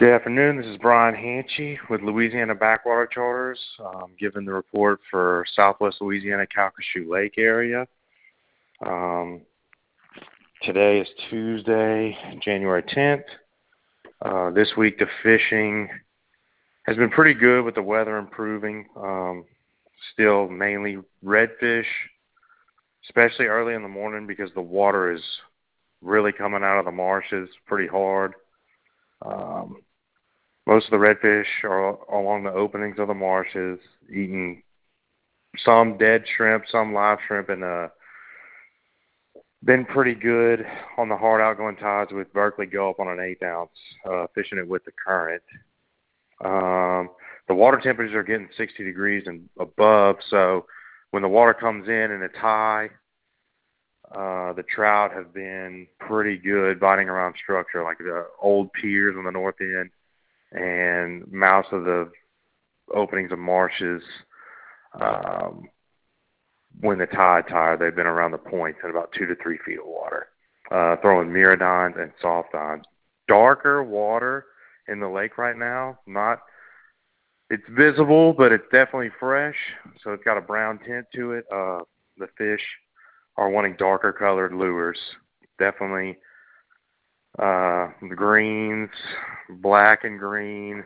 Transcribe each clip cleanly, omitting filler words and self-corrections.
Good afternoon. This is Brian Hanchy with Louisiana Backwater Charters, giving the report for Southwest Louisiana Calcasieu Lake area. Today is Tuesday, January 10th. This week the fishing has been pretty good with the weather improving. Still mainly redfish, especially early in the morning because the water is really coming out of the marshes pretty hard. Most of the redfish are along the openings of the marshes, eating some dead shrimp, some live shrimp, and been pretty good on the hard outgoing tides with Berkeley Gulp on an 1/8 ounce, fishing it with the current. The water temperatures are getting 60 degrees and above, so when the water comes in it's high, the trout have been pretty good biting around structure, like the old piers on the north end and mouths of the openings of marshes. When the tide's high, they've been around the points at about 2 to 3 feet of water, throwing miradynes and soft dines. Darker water in the lake right now. It's visible, but it's definitely fresh, so it's got a brown tint to it. The fish are wanting darker colored lures. Definitely the greens, black and green.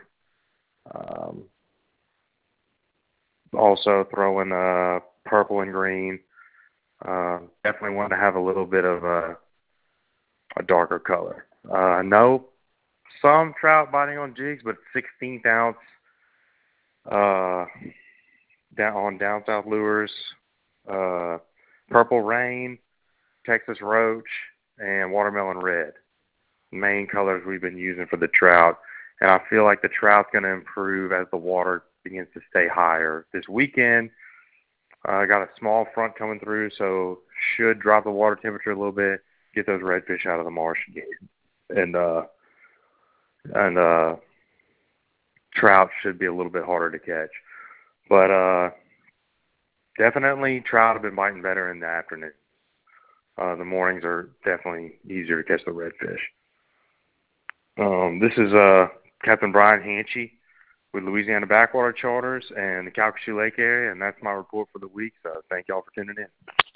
Also throwing purple and green. Definitely want to have a little bit of a darker color. No, some trout biting on jigs, but 16th ounce down south lures. Purple rain, Texas roach, and watermelon red. Main colors we've been using for the trout, and I feel like the trout's going to improve as the water begins to stay higher. This weekend, I got a small front coming through, so should drop the water temperature a little bit, get those redfish out of the marsh again, and trout should be a little bit harder to catch. But definitely trout have been biting better in the afternoon. The mornings are definitely easier to catch the redfish. This is Captain Brian Hanchy with Louisiana Backwater Charters and the Calcasieu Lake area, and that's my report for the week. So thank y'all for tuning in.